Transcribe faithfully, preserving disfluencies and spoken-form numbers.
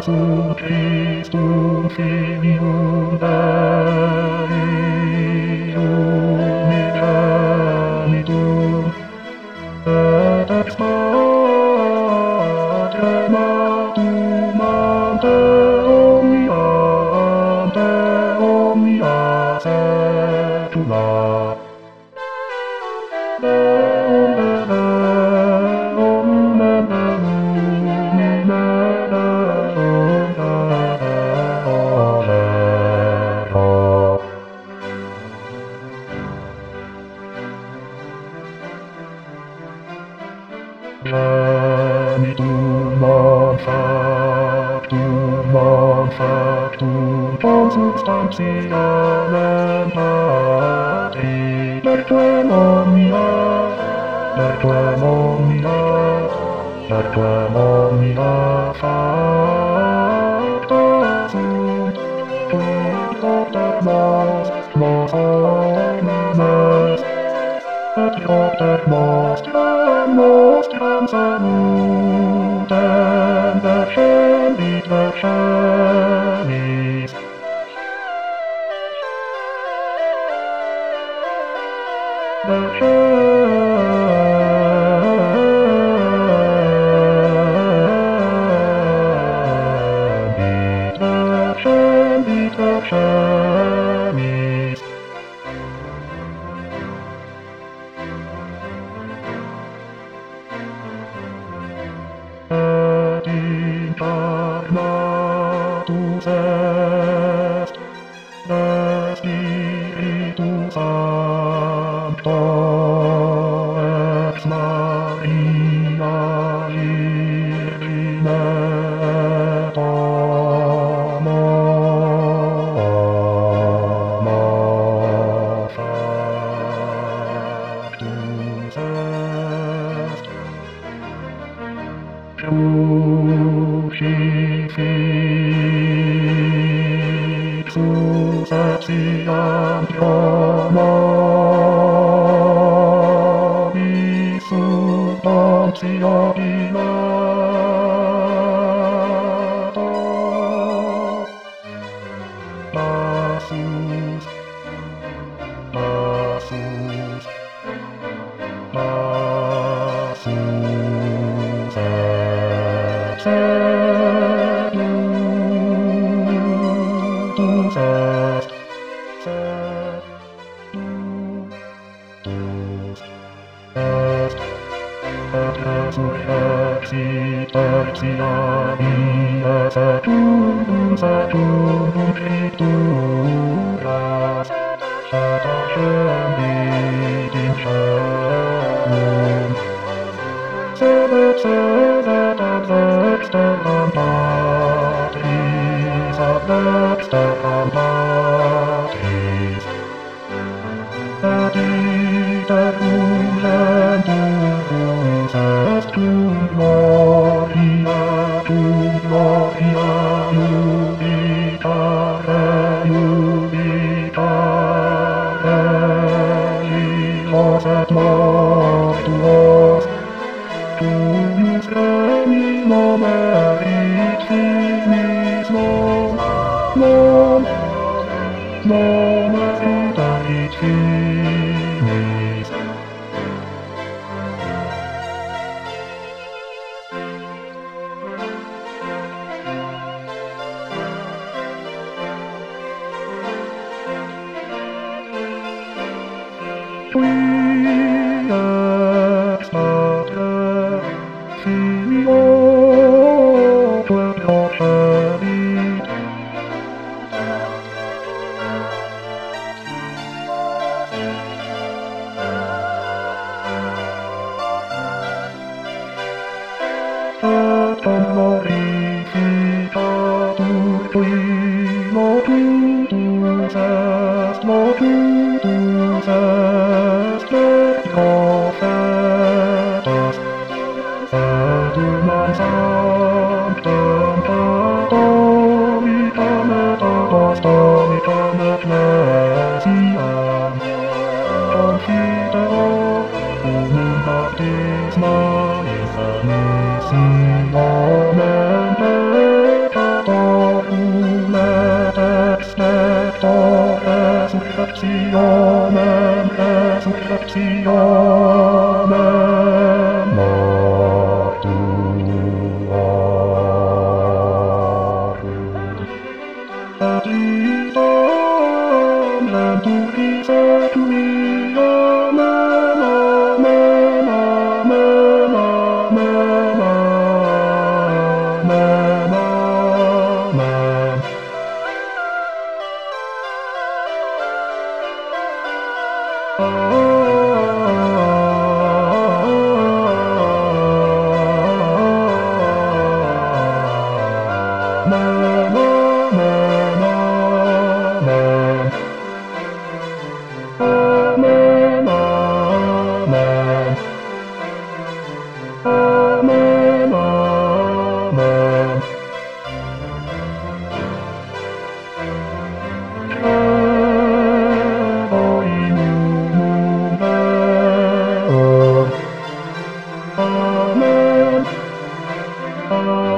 Gesù Christum Filium Dei unigenitum, et ex patrem ante omnia, ante omnia saecula. Genitum non factum, non factum, consubstantialem Patri, lectuem omnia, lectuem omnia, lectuem omnia facta sunt, quid propter nos, nos homines, et propter nostram, nostram salutem vercendit, vercenis. Vercendit, vercendit, vercenis. Et incarnatus est de Spiritus Sancto ex Maria Virgine et homo, homo factus est crucifixus et scientiam nobis sub Pontio Pilato passus, passus, passus et sedutus est, sedutus est, et resurrexit tertia dies et unus et unum scripturas, et ascendit in caelum, sedet, sedet ad dexteram Patris, ad dexteram Patris, et iterum genturus est cum gloria, cum gloria jubicare, jubicare, vivos et mortuos, tuius remis nomerit finis nom, nom, nomerit erit finis. Qui ex pater Filio procedit, et glorificatur qui locutus est, locutus est et profetas, et humam sanctam catholicam et apostolicam ecclesiam confitero unum baptisma in remissionem peccatum resurrectionem, resurrectionem mortuarum. Et isam lenturis et tui, amen, amen, amen, amen, amen, amen. Amen.